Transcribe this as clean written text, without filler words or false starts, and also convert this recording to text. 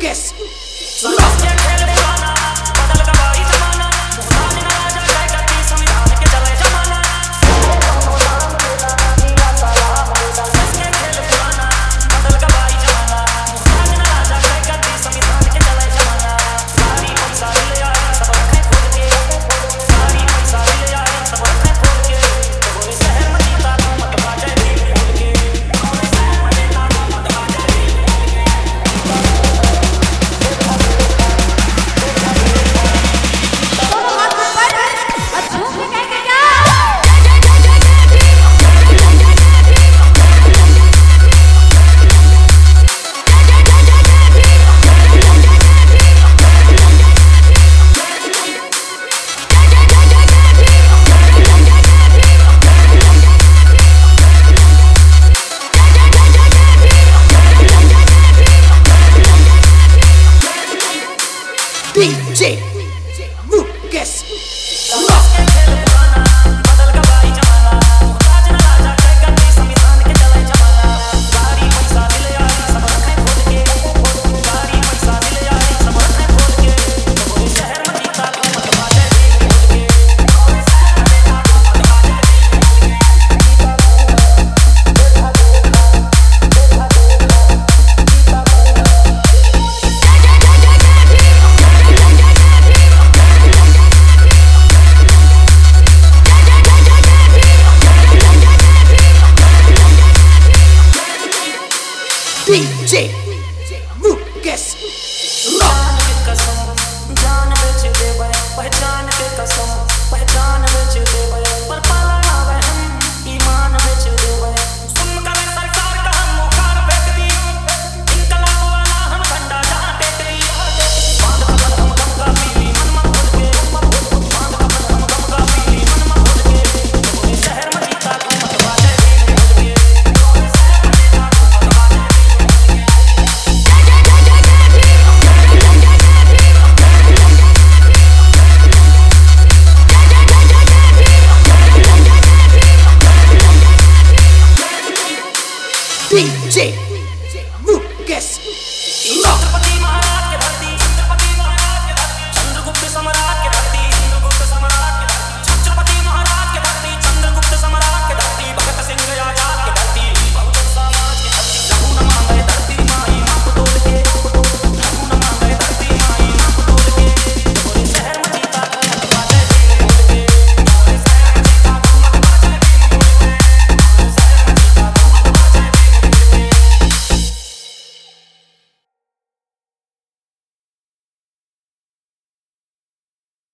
Mukesh. DJ Mukesh. DJ Mukesh. जान बेच देवे पहचान के कसम पहचान बेच देवे पर पाला ना बहन ईमान बेच देवे सुन कर सरकार का हम मुखार फेंक दी इनकलाब वाला हम झंडा जहां टेक दी बांध कर हम गम का पीली मन में खुद के बांध कर हम गम का पीली मन में खुद के शहर में जीता तू मतवा दे खुद के DJ Mukesh. छत्रपति महाराज